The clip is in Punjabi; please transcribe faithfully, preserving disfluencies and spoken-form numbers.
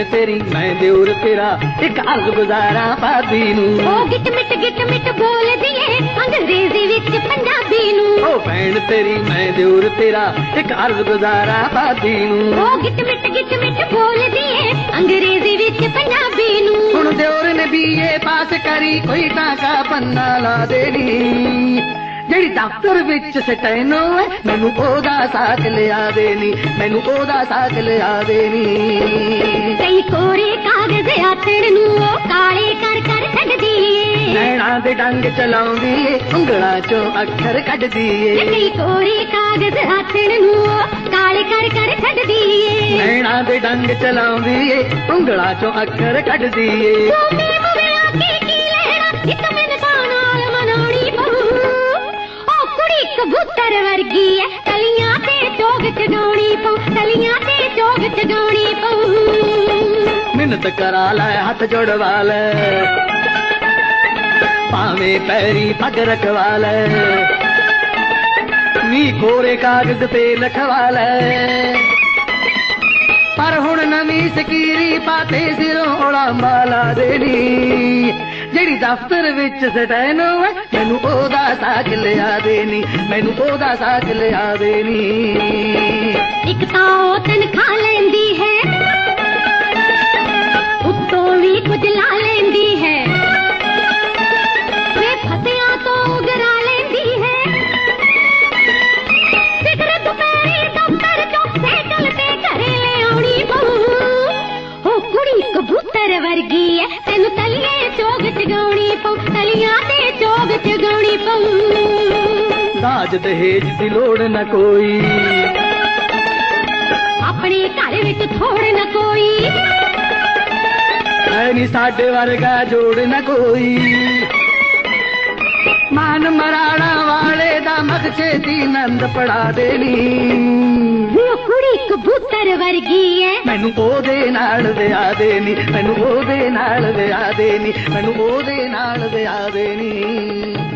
तेरी मैं दिउर तेरा एक अर्ज गुजारा भाभी नू। ओ गिट मिट गिट मिट बोल दिए अंग्रेजी विच पंजाबी नू। ओ भैन तेरी मैं दिउर तेरा एक अर्ज गुजारा भाभी नू। ओ गिट मिट गिट मिट बोल दिए अंग्रेजी विच पंजाबी नू। हुण दिउर ने बीए पास करी कोई टाका पन्ना ला देनी ਜਿਹੜੀ ਦਫ਼ਤਰ ਵਿੱਚ ਸਟੈਨੋ ਹੈ ਮੈਨੂੰ ਉਹਦਾ ਸਾਥ ਲਿਆ ਦੇਣੀ ਮੈਨੂੰ ਉਹਦਾ ਸਾਥ ਲਿਆ ਦੇਣੀ। ਕਈ ਕੋਰੇ ਕਾਗਜ਼ ਆਥਣ ਨੂੰ ਉਹ ਕਾਲੇ ਕਰ ਕਰ ਛੱਡਦੀ ਏ ਨੈਣਾ ਦੇ ਡੰਗ ਚਲਾਉਂਦੀ ਏ ਉਂਗਲਾਂ ਚੋਂ ਅੱਖਰ ਕੱਢਦੀ ਏ। ਕਈ ਕੋਰੇ ਕਾਗਜ਼ ਆਥਣ ਨੂੰ ਉਹ ਕਾਲੇ ਕਰ ਕਰ ਛੱਡਦੀ ਏ ਨੈਣਾ ਦੇ ਡੰਗ ਚਲਾਉਂਦੀ ਏ ਉਂਗਲਾਂ ਚੋਂ ਅੱਖਰ ਕੱਢਦੀ ਏ। कबूतर वर्गी है तलियां ते चोग चगाउणी पऊ तलियां ते चोग चगाउणी पऊ। मिन्नत करा लै हथ जोड़वा लै भावे पैरी पग रखवा लै नी कोरे कागज पे लिखवा लै पर हुण नवी सकीरी पाते सिरों उड़ांबा ला देनी ਜਿਹੜੀ ਦਫ਼ਤਰ ਵਿੱਚ ਸਟੈਨੋ ਹੈ ਮੈਨੂੰ ਉਹਦਾ ਸਾਥ ਲਿਆ ਦੇਣੀ ਮੈਨੂੰ ਉਹਦਾ ਸਾਥ ਲਿਆ ਦੇਣੀ। ਇੱਕ ਤਾਂ ਉਹ ਤਨਖਾਹ ਲੈਂਦੀ ਹੈ ਉੱਤੋਂ ਵੀ ਕੁਝ ਲਾ ਲੈਂਦੀ ਹੈ ਵੇ ਫਸਿਆਂ ਤੋਂ ਉਗਰਾ ਲੈਂਦੀ ਹੈ ਫਿਕਰ ਦੁਪਹਿਰੇ ਦਫ਼ਤਰ ਚੋਂ ਸਾਈਕਲ ਤੇ ਘਰੇ ਲਿਆਉਣੀ ਪਊ। ਉਹ ਕੁੜੀ ਕਬੂਤਰ ਵਰਗੀ ਹੈ ਤੈਨੂੰ ਤਲੀਏ ਚੋਗ ਚਗਾਉਣੀ ਪਊ ਤਲੀਆਂ ਤੇ ਚੋਗ ਚਗਾਉਣੀ ਪਊ। ਦਾਜ ਦਹੇਜ ਦੀ ਲੋੜ ਨਾ ਕੋਈ ਆਪਣੇ ਘਰ ਵਿੱਚ ਥੋੜ ਨਾ ਕੋਈ ਐ ਨੀ ਸਾਡੇ ਵਰਗਾ ਜੋੜ ਨਾ ਕੋਈ ਮਾਨ ਮਰਾਣਾ ਵਾਲੇ ਦਾ ਮਖਸ਼ੇ ਦੀ ਨੰਦ ਪੜਾ ਦੇਣੀ। ਉਹ ਕੁੜੀ ਕਬੂਤਰ ਵਰਗੀ ਹੈ ਮੈਨੂੰ ਉਹਦੇ ਨਾਲ ਵਿਆਹ ਦੇਣੀ ਮੈਨੂੰ ਉਹਦੇ ਨਾਲ ਵਿਆਹ ਦੇਣੀ ਮੈਨੂੰ ਉਹਦੇ ਨਾਲ ਵਿਆਹ ਦੇਣੀ।